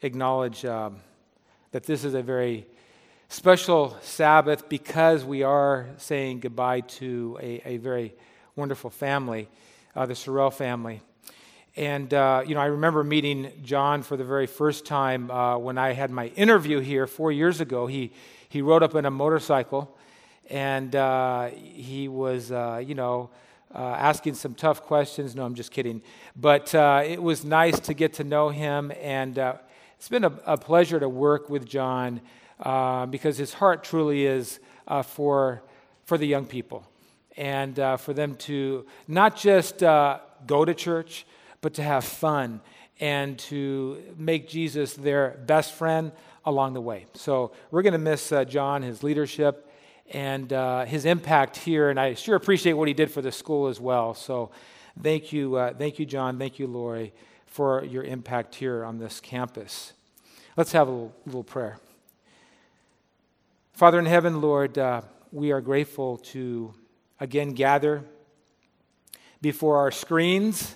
acknowledge that this is a very special Sabbath because we are saying goodbye to a very wonderful family, the Sorrell family. And, I remember meeting John for the very first time when I had my interview here 4 years ago. He rode up in a motorcycle, and he was, asking some tough questions. No, I'm just kidding. But it was nice to get to know him, and it's been a pleasure to work with John because his heart truly is for the young people, and for them to not just go to church, but to have fun and to make Jesus their best friend along the way. So we're going to miss John, his leadership, and his impact here, and I sure appreciate what he did for the school as well. So thank you, John, thank you, Lori, for your impact here on this campus. Let's have a little prayer. Father in heaven, Lord, we are grateful to again gather before our screens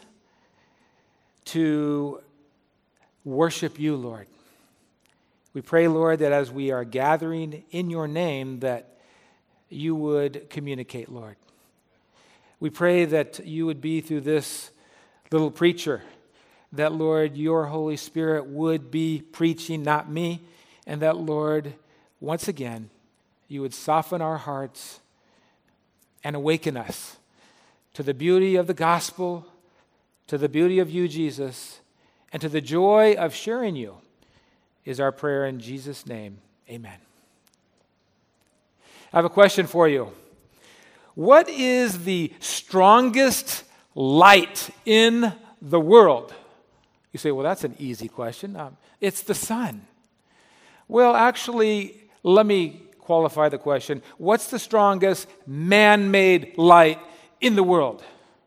to worship you, Lord. We pray, Lord, that as we are gathering in your name, that you would communicate, Lord. We pray that you would be through this little preacher, that, Lord, your Holy Spirit would be preaching, not me, and that, Lord, once again, you would soften our hearts and awaken us to the beauty of the gospel, to the beauty of you, Jesus, and to the joy of sharing you, is our prayer in Jesus' name. Amen. I have a question for you. What is the strongest light in the world? You say, well, that's an easy question. It's the sun. Well, actually, let me qualify the question. What's the strongest man-made light in the world?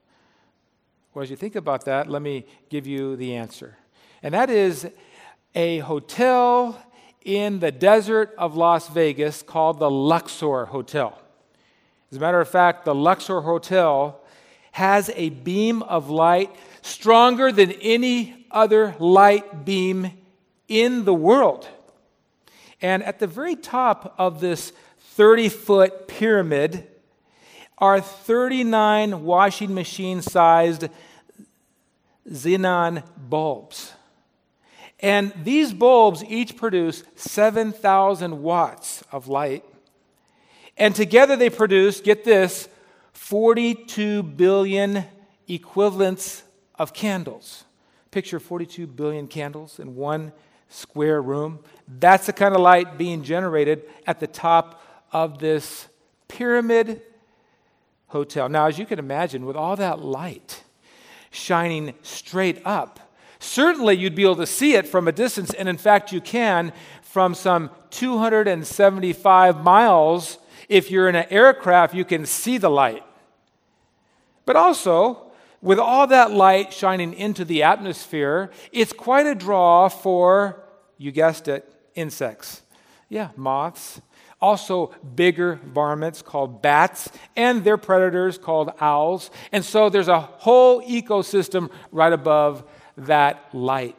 Well, as you think about that, let me give you the answer. And that is a hotel in the desert of Las Vegas called the Luxor Hotel. As a matter of fact, the Luxor Hotel has a beam of light stronger than any other light beam in the world. And at the very top of this 30-foot pyramid are 39 washing machine-sized xenon bulbs. And these bulbs each produce 7,000 watts of light. And together they produce, get this, 42 billion equivalents of candles. Picture 42 billion candles in one square room. That's the kind of light being generated at the top of this pyramid hotel. Now, as you can imagine, with all that light shining straight up, certainly you'd be able to see it from a distance, and in fact you can from some 275 miles. If you're in an aircraft, you can see the light. But also, with all that light shining into the atmosphere, it's quite a draw for, you guessed it, insects. Yeah, moths. Also bigger varmints called bats, and their predators called owls. And so there's a whole ecosystem right above that light.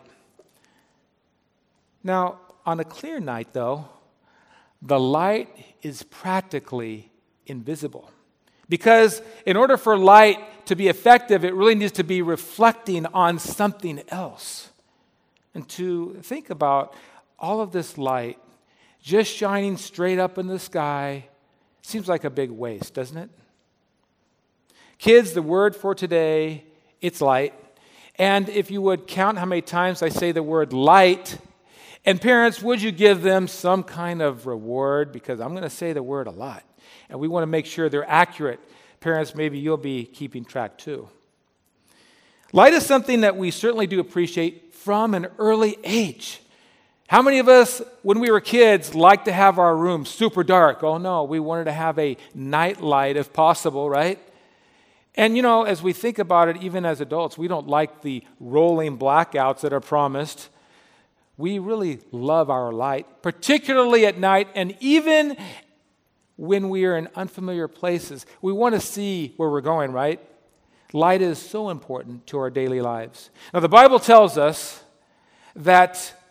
Now, on a clear night, though, the light is practically invisible. Because in order for light to be effective, it really needs to be reflecting on something else. And to think about all of this light just shining straight up in the sky seems like a big waste, doesn't it? Kids, the word for today, it's light. And if you would count how many times I say the word light, and parents, would you give them some kind of reward? Because I'm going to say the word a lot. And we want to make sure they're accurate. Parents, maybe you'll be keeping track too. Light is something that we certainly do appreciate from an early age. How many of us, when we were kids, liked to have our room super dark? Oh no, we wanted to have a night light if possible, right? And as we think about it, even as adults, we don't like the rolling blackouts that are promised. We really love our light, particularly at night, and even when we are in unfamiliar places. We want to see where we're going, right? Light is so important to our daily lives. Now, the Bible tells us that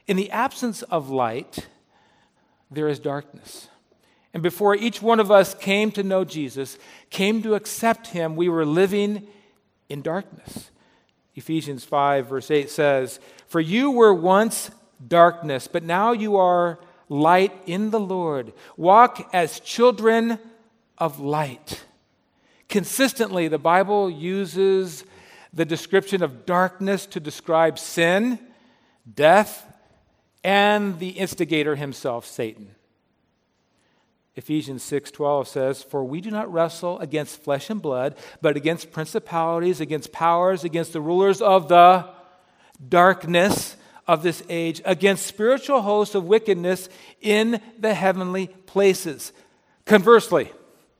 In the absence of light, there is darkness. And before each one of us came to know Jesus, came to accept him, we were living in darkness. Ephesians 5, verse 8 says, "For you were once darkness, but now you are light in the Lord. Walk as children of light." Consistently, the Bible uses the description of darkness to describe sin, death, and the instigator himself, Satan. Ephesians 6:12 says, "For we do not wrestle against flesh and blood, but against principalities, against powers, against the rulers of the darkness of this age, against spiritual hosts of wickedness in the heavenly places." Conversely,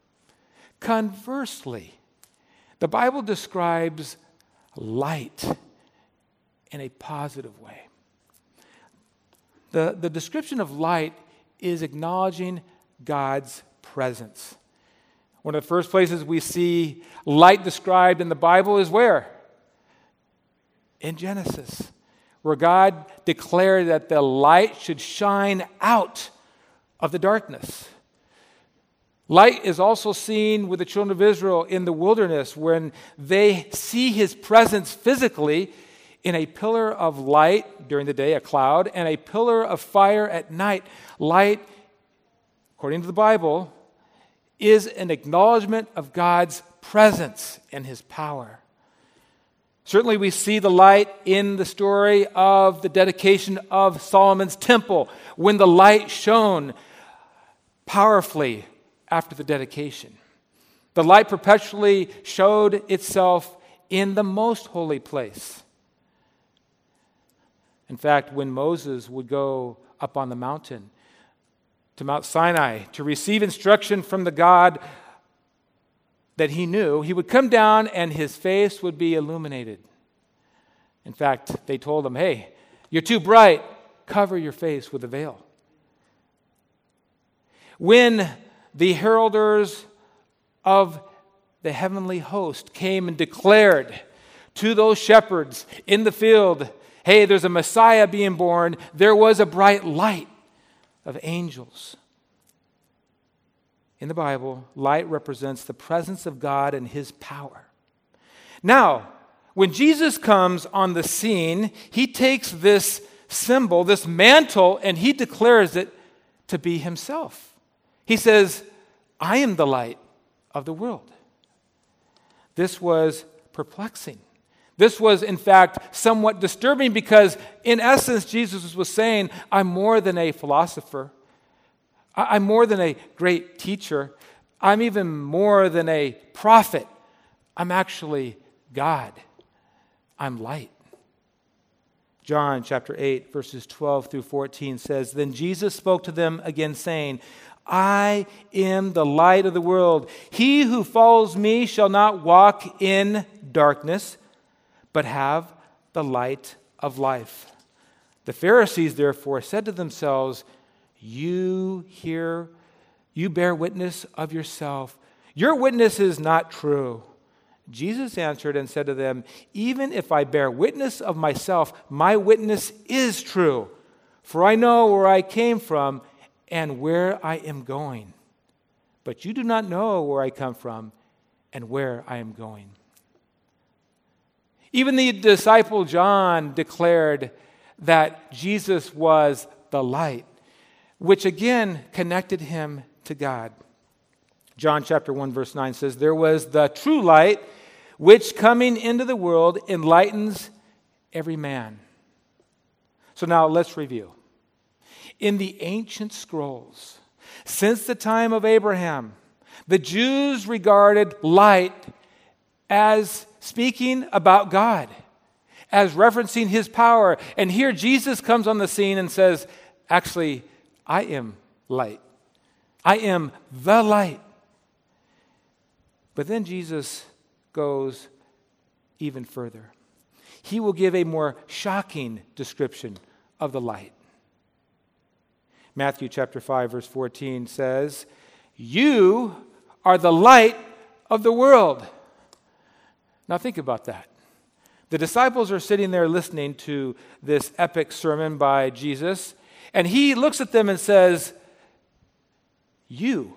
the Bible describes light in a positive way. The description of light is acknowledging God's presence. One of the first places we see light described in the Bible is where? In Genesis, where God declared that the light should shine out of the darkness. Light is also seen with the children of Israel in the wilderness when they see his presence physically in a pillar of light during the day, a cloud, and a pillar of fire at night. Light, according to the Bible, is an acknowledgement of God's presence and his power. Certainly we see the light in the story of the dedication of Solomon's temple, when the light shone powerfully after the dedication. The light perpetually showed itself in the most holy place. In fact, when Moses would go up on the mountain to Mount Sinai to receive instruction from the God that he knew, he would come down and his face would be illuminated. In fact, they told him, "Hey, you're too bright. Cover your face with a veil." When the heralders of the heavenly host came and declared to those shepherds in the field, "Hey, there's a Messiah being born," there was a bright light of angels. In the Bible, light represents the presence of God and his power. Now, when Jesus comes on the scene, he takes this symbol, this mantle, and he declares it to be himself. He says, "I am the light of the world." This was perplexing. This was, in fact, somewhat disturbing because, in essence, Jesus was saying, "I'm more than a philosopher. I'm more than a great teacher. I'm even more than a prophet. I'm actually God. I'm light." John chapter 8, verses 12 through 14 says, "Then Jesus spoke to them again, saying, 'I am the light of the world. He who follows me shall not walk in darkness, but have the light of life.' The Pharisees therefore said to themselves, 'You bear witness of yourself. Your witness is not true.' Jesus answered and said to them, 'Even if I bear witness of myself, my witness is true. For I know where I came from and where I am going. But you do not know where I come from and where I am going.'" Even the disciple John declared that Jesus was the light, which again connected him to God. John chapter 1, verse 9 says, "There was the true light, which coming into the world enlightens every man." So now let's review. In the ancient scrolls, since the time of Abraham, the Jews regarded light as speaking about God, as referencing his power. And here Jesus comes on the scene and says, "Actually, I am light. I am the light." But then Jesus goes even further. He will give a more shocking description of the light. Matthew chapter 5, verse 14 says, "You are the light of the world." Now think about that. The disciples are sitting there listening to this epic sermon by Jesus, and he looks at them and says, You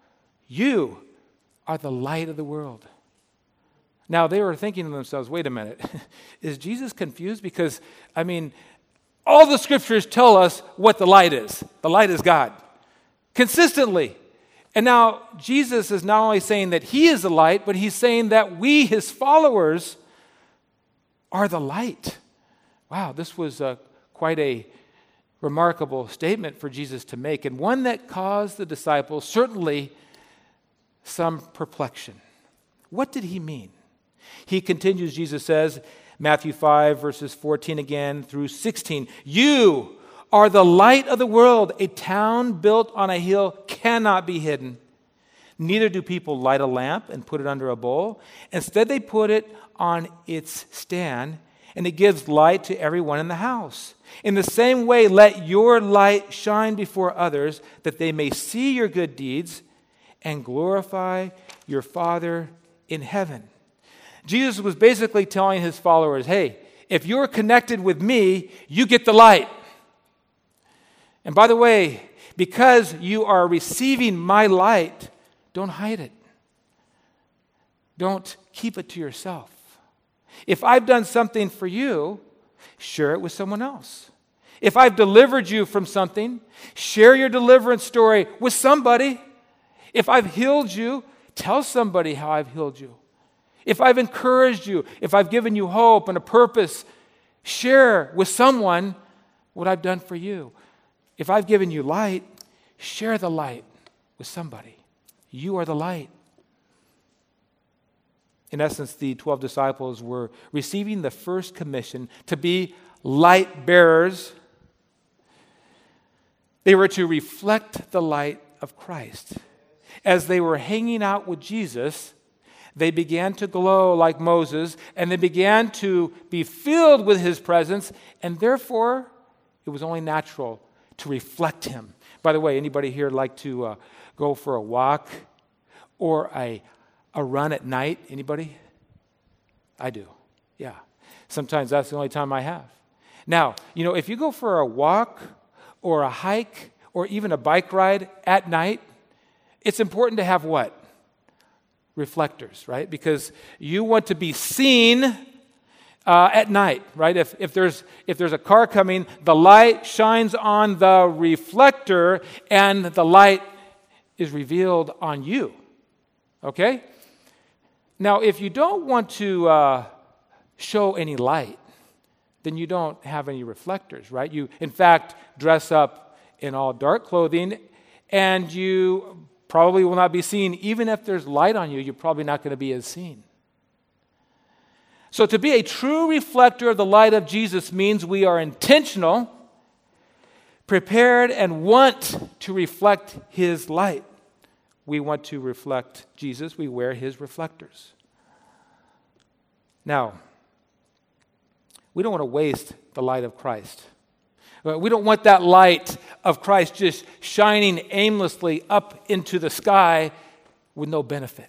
are the light of the world. Now, they were thinking to themselves, wait a minute, is Jesus confused? Because, all the scriptures tell us what the light is. The light is God. Consistently. And now, Jesus is not only saying that he is the light, but he's saying that we, his followers, are the light. Wow, this was quite a remarkable statement for Jesus to make, and one that caused the disciples certainly some perplexion. What did he mean? He continues, Jesus says, Matthew 5, verses 14 again through 16, You are the light of the world. A town built on a hill cannot be hidden. Neither do people light a lamp and put it under a bowl. Instead, they put it on its stand, and it gives light to everyone in the house. In the same way, let your light shine before others, that they may see your good deeds and glorify your Father in heaven. Jesus was basically telling his followers, hey, if you're connected with me, you get the light. And by the way, because you are receiving my light, don't hide it. Don't keep it to yourself. If I've done something for you, share it with someone else. If I've delivered you from something, share your deliverance story with somebody. If I've healed you, tell somebody how I've healed you. If I've encouraged you, if I've given you hope and a purpose, share with someone what I've done for you. If I've given you light, share the light with somebody. You are the light. In essence, the 12 disciples were receiving the first commission to be light bearers. They were to reflect the light of Christ. As they were hanging out with Jesus, they began to glow like Moses, and they began to be filled with his presence, and therefore, it was only natural to reflect him. By the way, anybody here like to go for a walk or a run at night? Anybody? I do. Yeah. Sometimes that's the only time I have. Now, if you go for a walk or a hike or even a bike ride at night, it's important to have what? Reflectors, right? Because you want to be seen at night, right? If there's a car coming, the light shines on the reflector and the light is revealed on you. Okay? Now, if you don't want to show any light, then you don't have any reflectors, right? You, in fact, dress up in all dark clothing, and you probably will not be seen. Even if there's light on you, you're probably not going to be as seen. So to be a true reflector of the light of Jesus means we are intentional, prepared, and want to reflect his light. We want to reflect Jesus. We wear his reflectors. Now, we don't want to waste the light of Christ. We don't want that light of Christ just shining aimlessly up into the sky with no benefit.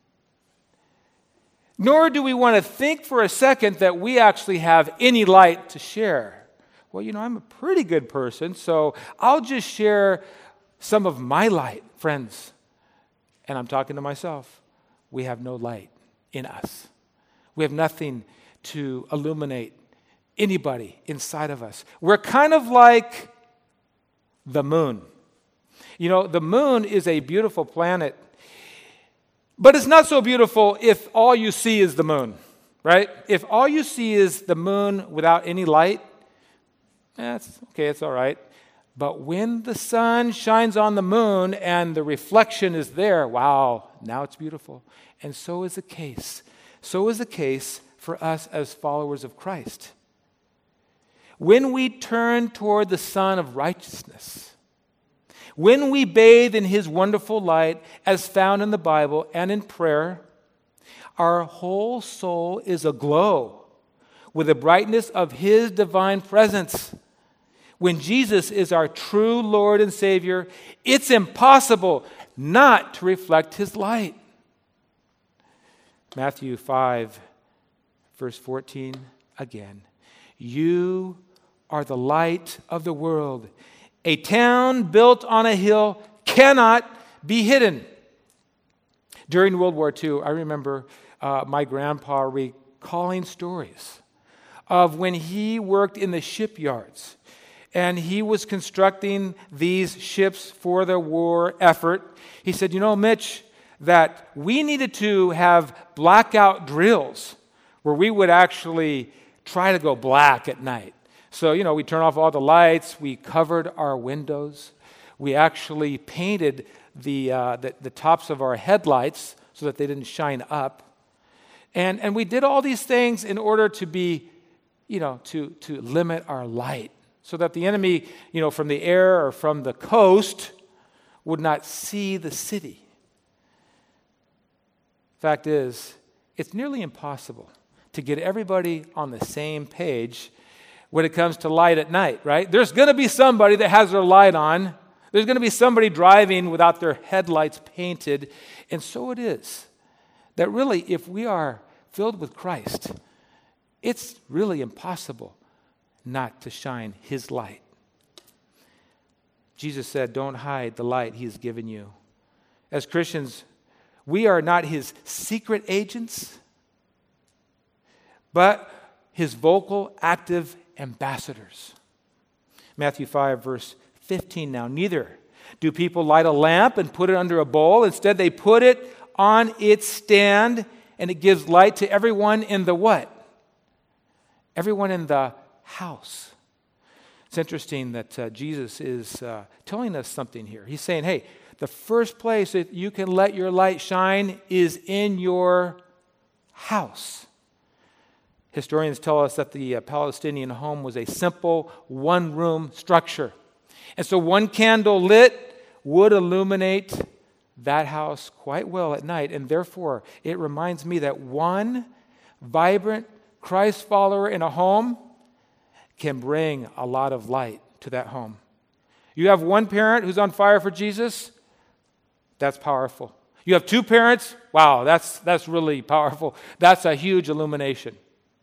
Nor do we want to think for a second that we actually have any light to share. Well, I'm a pretty good person, so I'll just share some of my light, friends. And I'm talking to myself. We have no light in us. We have nothing to illuminate anybody inside of us. We're kind of like the moon. The moon is a beautiful planet, but it's not so beautiful if all you see is the moon, right? If all you see is the moon without any light, it's okay, it's all right. But when the sun shines on the moon and the reflection is there, wow, now it's beautiful. And so is the case. So is the case for us as followers of Christ. When we turn toward the Son of Righteousness, when we bathe in his wonderful light as found in the Bible and in prayer, our whole soul is aglow with the brightness of his divine presence. When Jesus is our true Lord and Savior, it's impossible not to reflect his light. Matthew 5, Verse 14 again. You are the light of the world. A town built on a hill cannot be hidden. During World War II, I remember my grandpa recalling stories of when he worked in the shipyards and he was constructing these ships for the war effort. He said, Mitch, that we needed to have blackout drills where we would actually try to go black at night. So, we turn off all the lights, we covered our windows, we actually painted the tops of our headlights so that they didn't shine up. And we did all these things in order to be, to limit our light so that the enemy, from the air or from the coast would not see the city. Fact is, it's nearly impossible to get everybody on the same page when it comes to light at night, right? There's going to be somebody that has their light on. There's going to be somebody driving without their headlights painted. And so it is that really, if we are filled with Christ, it's really impossible not to shine His light. Jesus said, don't hide the light He has given you. As Christians, we are not His secret agents, but His vocal, active ambassadors. Matthew 5, verse 15 now. Neither do people light a lamp and put it under a bowl. Instead, they put it on its stand, and it gives light to everyone in the what? Everyone in the house. It's interesting that Jesus is telling us something here. He's saying, hey, the first place that you can let your light shine is in your house. Historians tell us that the Palestinian home was a simple one-room structure. And so one candle lit would illuminate that house quite well at night. And therefore, it reminds me that one vibrant Christ follower in a home can bring a lot of light to that home. You have one parent who's on fire for Jesus, that's powerful. You have two parents, wow, that's really powerful. That's a huge illumination.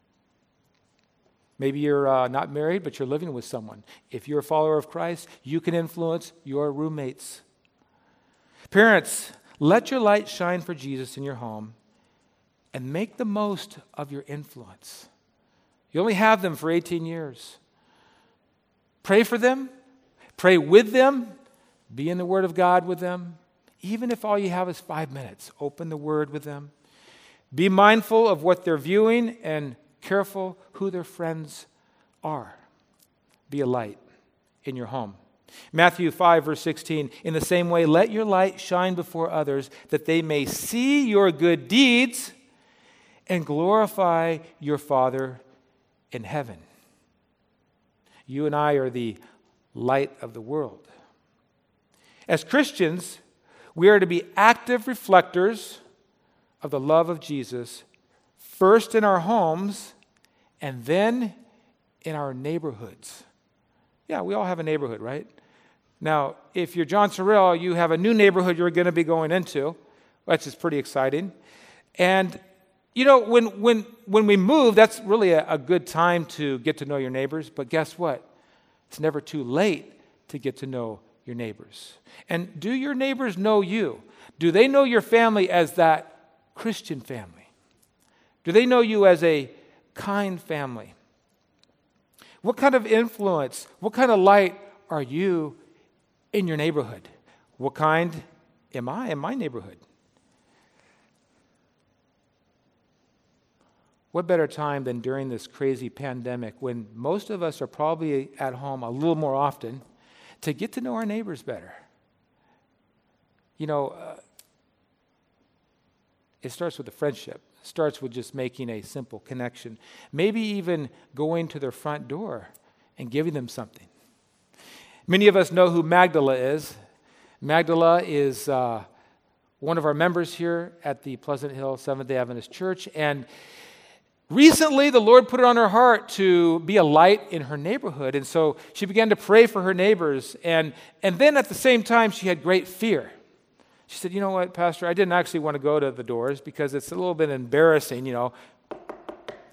Maybe you're not married, but you're living with someone. If you're a follower of Christ, you can influence your roommates. Parents, let your light shine for Jesus in your home and make the most of your influence. You only have them for 18 years. Pray for them. Pray with them. Be in the Word of God with them. Even if all you have is 5 minutes, open the Word with them. Be mindful of what they're viewing and careful who their friends are. Be a light in your home. Matthew 5, verse 16, in the same way, let your light shine before others, that they may see your good deeds and glorify your Father in heaven. You and I are the light of the world. As Christians, we are to be active reflectors of the love of Jesus, first in our homes and then in our neighborhoods. Yeah, we all have a neighborhood, right? Now, if you're John Sorrell, you have a new neighborhood you're going to be going into, which is pretty exciting. And, when we move, that's really a good time to get to know your neighbors. But guess what? It's never too late to get to know your neighbors. And do your neighbors know you? Do they know your family as that Christian family? Do they know you as a kind family? What kind of influence, what kind of light are you in your neighborhood? What kind am I in my neighborhood? What better time than during this crazy pandemic when most of us are probably at home a little more often to get to know our neighbors better? It starts with a friendship. It starts with just making a simple connection. Maybe even going to their front door and giving them something. Many of us know who Magdala is. Magdala is one of our members here at the Pleasant Hill Seventh-day Adventist Church. And recently, the Lord put it on her heart to be a light in her neighborhood. And so she began to pray for her neighbors. And then at the same time, she had great fear. She said, you know what, Pastor, I didn't actually want to go to the doors because it's a little bit embarrassing,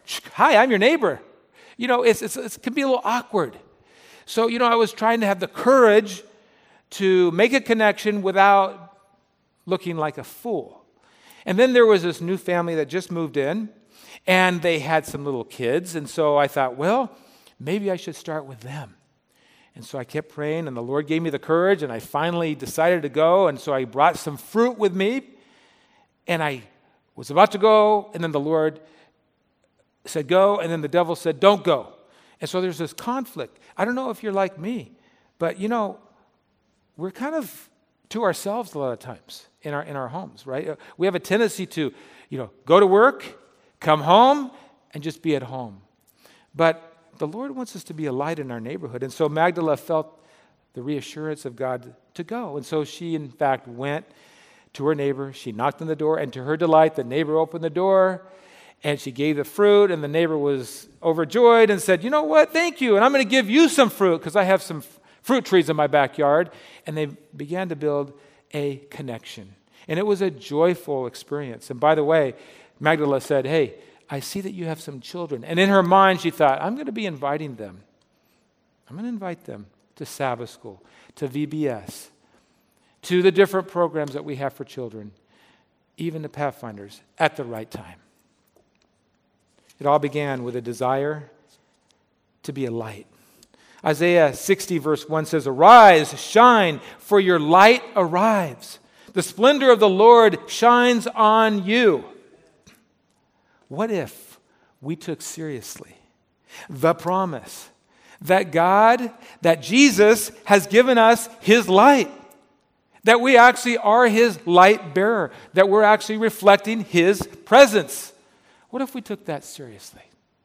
Hi, I'm your neighbor. It can be a little awkward. So, I was trying to have the courage to make a connection without looking like a fool. And then there was this new family that just moved in, and they had some little kids. And so I thought, well, maybe I should start with them. And so I kept praying, and the Lord gave me the courage, and I finally decided to go. And so I brought some fruit with me, and I was about to go, and then the Lord said, go, and then the devil said, don't go. And so there's this conflict. I don't know if you're like me, but we're kind of to ourselves a lot of times in our homes, right? We have a tendency to, go to work, come home, and just be at home. But the Lord wants us to be a light in our neighborhood. And so Magdala felt the reassurance of God to go. And so she, in fact, went to her neighbor. She knocked on the door, and to her delight, the neighbor opened the door, and she gave the fruit, and the neighbor was overjoyed and said, you know what, thank you, and I'm going to give you some fruit because I have some fruit trees in my backyard. And they began to build a connection. And it was a joyful experience. And by the way, Magdala said, hey, I see that you have some children. And in her mind, she thought, I'm going to be inviting them. I'm going to invite them to Sabbath school, to VBS, to the different programs that we have for children, even the Pathfinders, at the right time. It all began with a desire to be a light. Isaiah 60 verse 1 says, arise, shine, for your light arrives. The splendor of the Lord shines on you. What if we took seriously the promise that that Jesus has given us his light, that we actually are his light bearer, that we're actually reflecting his presence? What if we took that seriously?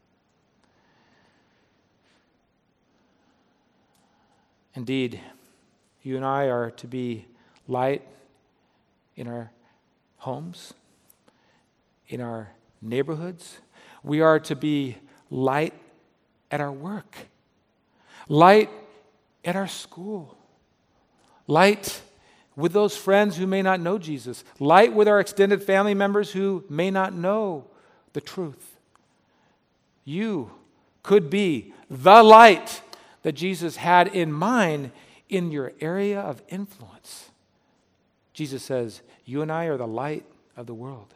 Indeed, you and I are to be light in our homes, in our neighborhoods. We are to be light at our work, light at our school, light with those friends who may not know Jesus, light with our extended family members who may not know the truth. You could be the light that Jesus had in mind in your area of influence. Jesus says, you and I are the light of the world.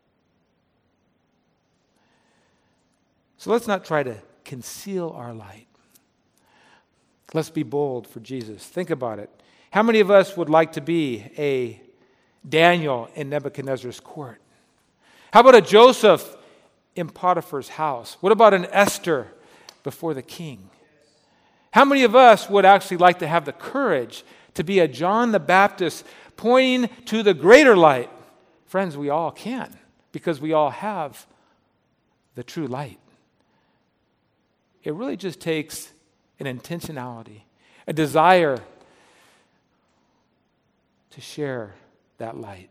So let's not try to conceal our light. Let's be bold for Jesus. Think about it. How many of us would like to be a Daniel in Nebuchadnezzar's court? How about a Joseph in Potiphar's house? What about an Esther before the king? How many of us would actually like to have the courage to be a John the Baptist pointing to the greater light? Friends, we all can, because we all have the true light. It really just takes an intentionality, a desire to share that light.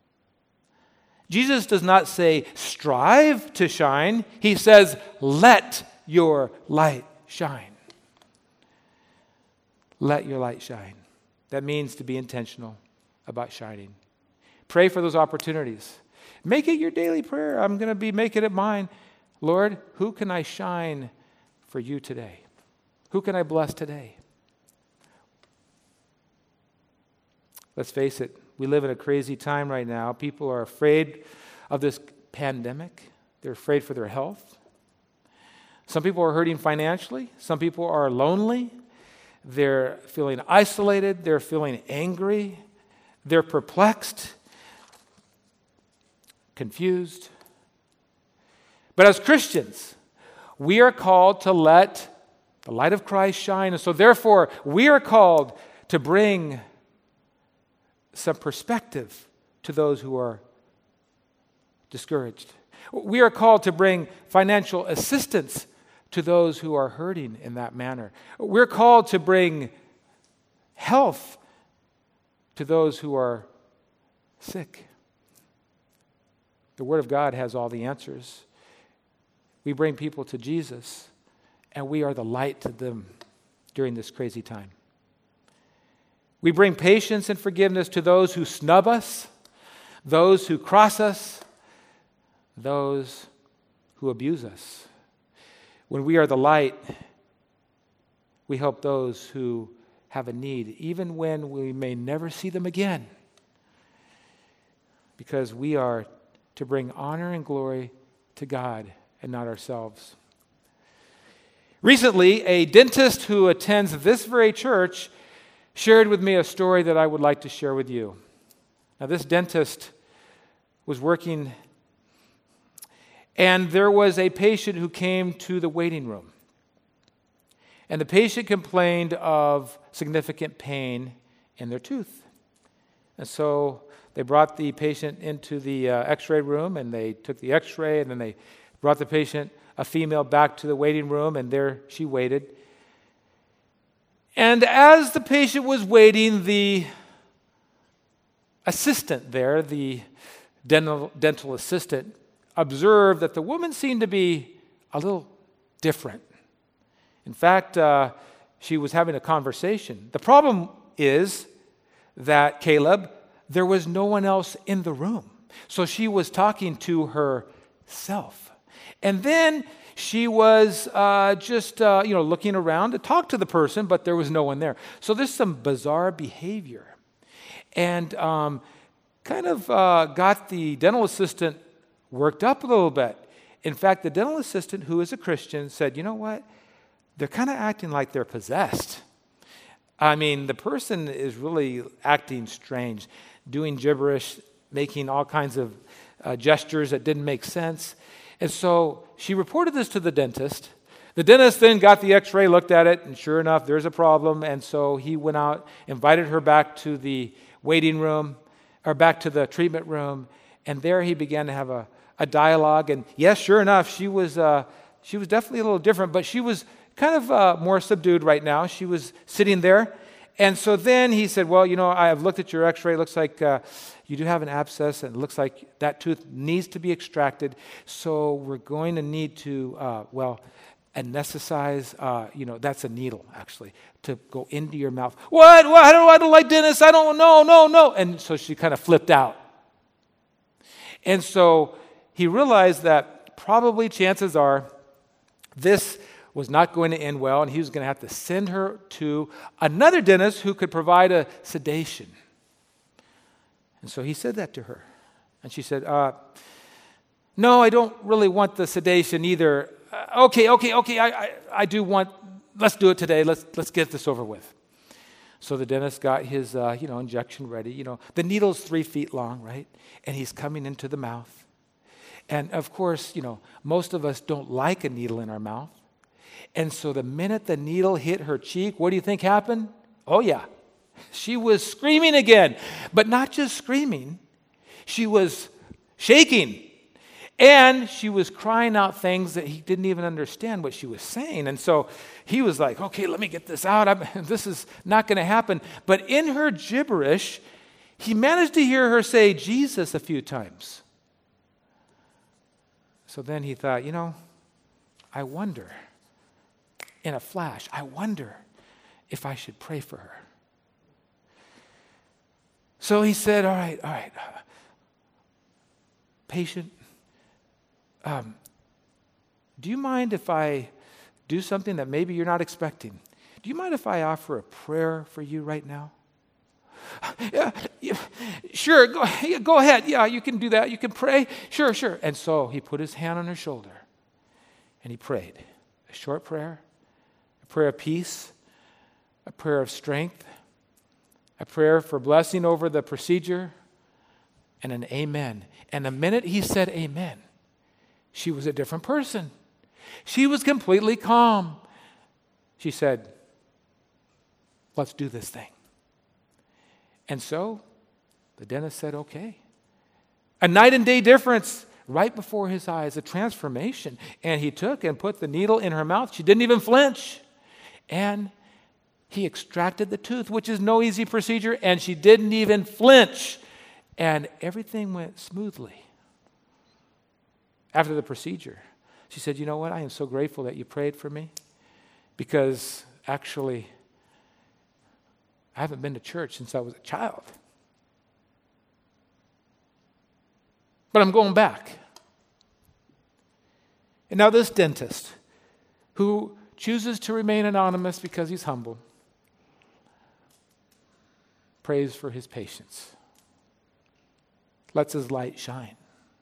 Jesus does not say, strive to shine. He says, let your light shine. Let your light shine. That means to be intentional about shining. Pray for those opportunities. Make it your daily prayer. I'm going to make it mine. Lord, who can I shine for you today? Who can I bless today? Let's face it, we live in a crazy time right now. People are afraid of this pandemic. They're afraid for their health. Some people are hurting financially. Some people are lonely. They're feeling isolated. They're feeling angry. They're perplexed, confused. But as Christians, we are called to let the light of Christ shine. And so therefore, we are called to bring some perspective to those who are discouraged. We are called to bring financial assistance to those who are hurting in that manner. We're called to bring health to those who are sick. The Word of God has all the answers. We bring people to Jesus, and we are the light to them during this crazy time. We bring patience and forgiveness to those who snub us, those who cross us, those who abuse us. When we are the light, we help those who have a need, even when we may never see them again, because we are to bring honor and glory to God and not ourselves. Recently, a dentist who attends this very church shared with me a story that I would like to share with you. Now, this dentist was working, and there was a patient who came to the waiting room. And the patient complained of significant pain in their tooth. And so they brought the patient into the x-ray room, and they took the x-ray, and then they brought the patient, a female, back to the waiting room, and there she waited. And as the patient was waiting, the assistant there, the dental assistant, observed that the woman seemed to be a little different. In fact, she was having a conversation. The problem is that, Caleb, there was no one else in the room. So she was talking to herself. And then she was just looking around to talk to the person, but there was no one there. So there's some bizarre behavior. And kind of got the dental assistant worked up a little bit. In fact, the dental assistant, who is a Christian, said, you know what? They're kind of acting like they're possessed. I mean, the person is really acting strange, doing gibberish, making all kinds of gestures that didn't make sense. And so she reported this to the dentist. The dentist then got the x-ray, looked at it, and sure enough, there's a problem. And so he went out, invited her back to the waiting room, or back to the treatment room, and there he began to have a dialogue. And yes, sure enough, she was definitely a little different, but she was kind of more subdued right now. She was sitting there. And so then he said, well, I have looked at your x-ray. It looks like you do have an abscess, and it looks like that tooth needs to be extracted. So we're going to need to, anesthetize, that's a needle, actually, to go into your mouth. What? I don't like dentists. I don't know, no. And so she kind of flipped out. And so he realized that probably chances are this was not going to end well, and he was going to have to send her to another dentist who could provide a sedation. And so he said that to her. And she said, no, I don't really want the sedation either. Okay, I do want, let's do it today. Let's get this over with. So the dentist got his, injection ready. The needle's 3 feet long, right? And he's coming into the mouth. And of course, most of us don't like a needle in our mouth. And so the minute the needle hit her cheek, what do you think happened? Oh, yeah. She was screaming again. But not just screaming. She was shaking. And she was crying out things that he didn't even understand what she was saying. And so he was like, okay, let me get this out. This is not going to happen. But in her gibberish, he managed to hear her say Jesus a few times. So then he thought, I wonder, in a flash, I wonder if I should pray for her. So he said, all right, patient, do you mind if I do something that maybe you're not expecting? Do you mind if I offer a prayer for you right now? Yeah, sure, go ahead. Yeah, you can do that. You can pray. Sure. And so he put his hand on her shoulder and he prayed. A short prayer, a prayer of peace, a prayer of strength, a prayer for blessing over the procedure, and an amen. And the minute he said amen, she was a different person. She was completely calm. She said, let's do this thing. And so the dentist said, okay. A night and day difference right before his eyes, a transformation. And he took and put the needle in her mouth. She didn't even flinch. And he extracted the tooth, which is no easy procedure, and she didn't even flinch. And everything went smoothly. After the procedure, she said, you know what? I am so grateful that you prayed for me, because actually, I haven't been to church since I was a child. But I'm going back. And now this dentist, who chooses to remain anonymous because he's humble, prays for his patients, lets his light shine,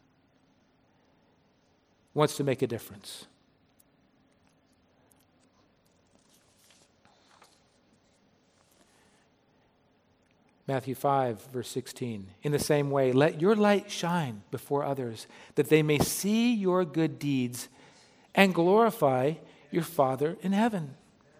wants to make a difference. Matthew 5, verse 16. In the same way, let your light shine before others, that they may see your good deeds and glorify your Father in heaven.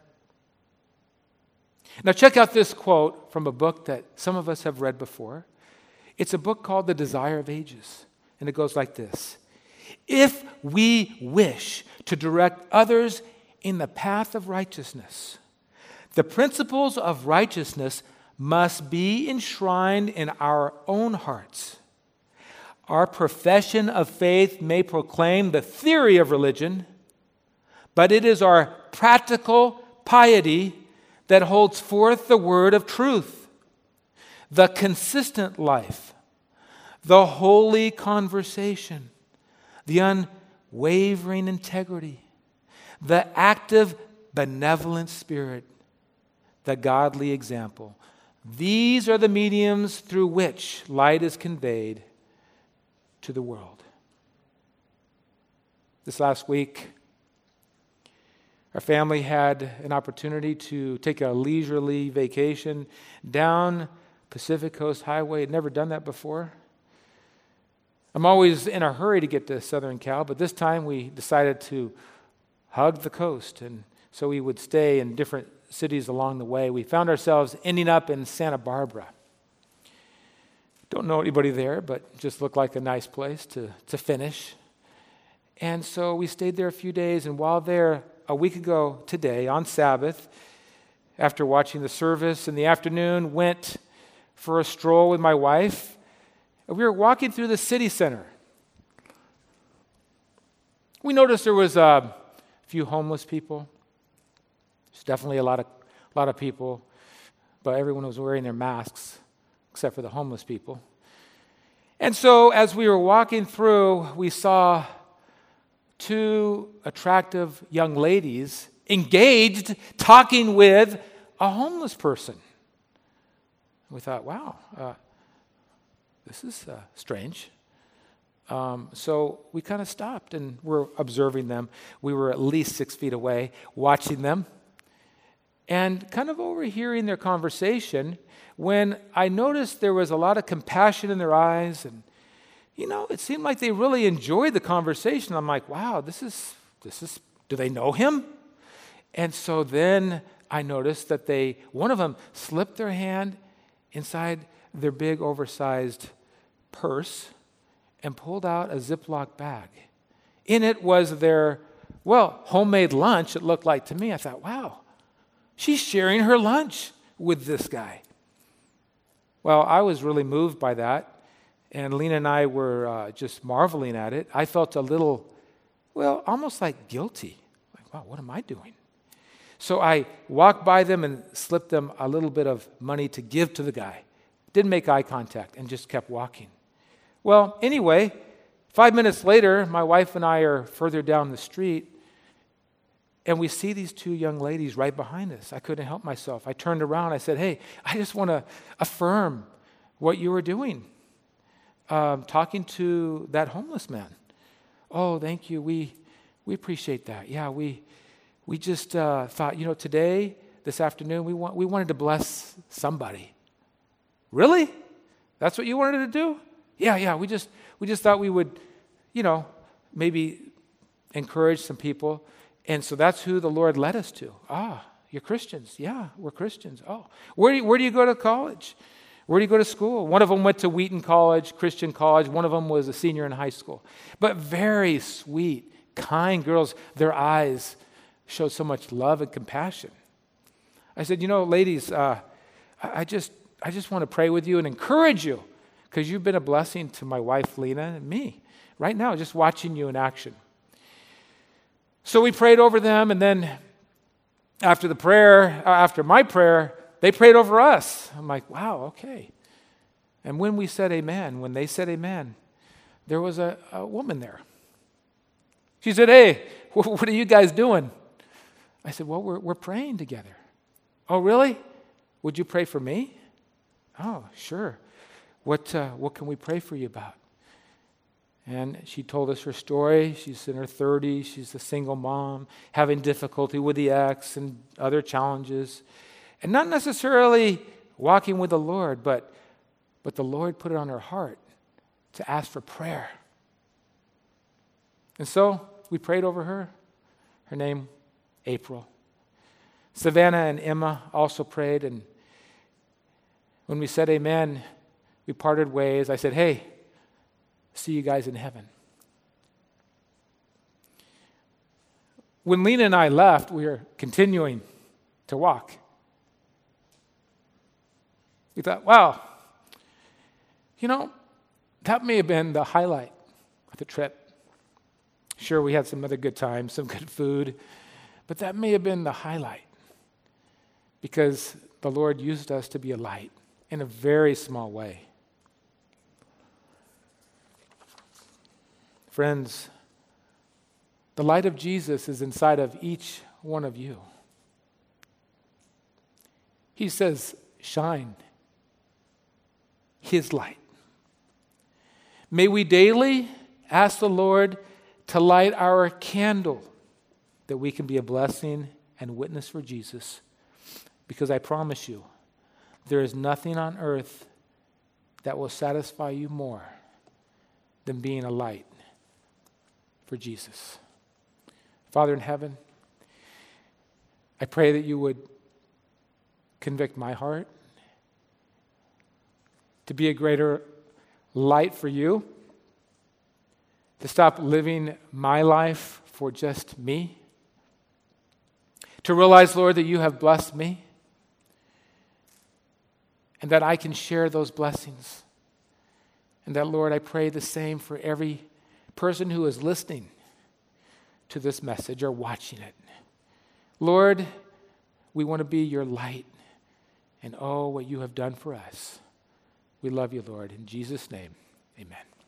Now check out this quote from a book that some of us have read before. It's a book called The Desire of Ages, and it goes like this. If we wish to direct others in the path of righteousness, the principles of righteousness must be enshrined in our own hearts. Our profession of faith may proclaim the theory of religion, but it is our practical piety that holds forth the word of truth, the consistent life, the holy conversation, the unwavering integrity, the active benevolent spirit, the godly example. These are the mediums through which light is conveyed to the world. This last week, our family had an opportunity to take a leisurely vacation down Pacific Coast Highway. I'd never done that before. I'm always in a hurry to get to Southern Cal, but this time we decided to hug the coast, and so we would stay in different cities along the way. We found ourselves ending up in Santa Barbara. Don't know anybody there, but just looked like a nice place to finish. And so we stayed there a few days, and while there, a week ago today, on Sabbath, after watching the service in the afternoon, went for a stroll with my wife. We were walking through the city center. We noticed there was a few homeless people. There's definitely a lot of people, but everyone was wearing their masks except for the homeless people. And so as we were walking through, we saw two attractive young ladies engaged, talking with a homeless person. We thought, wow, this is strange. So we kind of stopped and we're observing them. We were at least 6 feet away, watching them, and kind of overhearing their conversation when I noticed there was a lot of compassion in their eyes, and it seemed like they really enjoyed the conversation. I'm like, wow, this is. Do they know him? And so then I noticed that one of them slipped their hand inside their big oversized purse and pulled out a Ziploc bag. In it was their, homemade lunch, it looked like to me. I thought, wow, she's sharing her lunch with this guy. Well, I was really moved by that, and Lena and I were just marveling at it. I felt a little, almost like guilty. Like, wow, what am I doing? So I walked by them and slipped them a little bit of money to give to the guy. Didn't make eye contact and just kept walking. Well, anyway, 5 minutes later, my wife and I are further down the street, and we see these two young ladies right behind us. I couldn't help myself. I turned around. I said, hey, I just want to affirm what you were doing, talking to that homeless man. Oh, thank you. We appreciate that. Yeah, we just thought, today, this afternoon, we wanted to bless somebody. Really? That's what you wanted to do? Yeah. We just thought we would, maybe encourage some people. And so that's who the Lord led us to. Ah, you're Christians. Yeah, we're Christians. Oh, where do you go to college? Where do you go to school? One of them went to Wheaton College, Christian college. One of them was a senior in high school. But very sweet, kind girls. Their eyes showed so much love and compassion. I said, ladies, I just want to pray with you and encourage you, because you've been a blessing to my wife, Lena, and me. Right now, just watching you in action. So we prayed over them, and then after my prayer, they prayed over us. I'm like, wow, okay. And when they said amen, there was a woman there. She said, hey, what are you guys doing? I said, well, we're praying together. Oh, really? Would you pray for me? Oh, sure. What can we pray for you about? And she told us her story. She's in her 30s. She's a single mom, having difficulty with the ex and other challenges. And not necessarily walking with the Lord, but the Lord put it on her heart to ask for prayer. And so we prayed over her. Her name, April. Savannah and Emma also prayed. And when we said amen, we parted ways. I said, hey, see you guys in heaven. When Lena and I left, we were continuing to walk. We thought, wow, that may have been the highlight of the trip. Sure, we had some other good times, some good food, but that may have been the highlight because the Lord used us to be a light in a very small way. Friends, the light of Jesus is inside of each one of you. He says, shine His light. May we daily ask the Lord to light our candle that we can be a blessing and witness for Jesus. Because I promise you, there is nothing on earth that will satisfy you more than being a light for Jesus. Father in heaven, I pray that you would convict my heart to be a greater light for you, to stop living my life for just me, to realize, Lord, that you have blessed me and that I can share those blessings. And that, Lord, I pray the same for every person who is listening to this message or watching it. Lord, we want to be your light. And oh, what you have done for us. We love you, Lord. In Jesus' name, amen.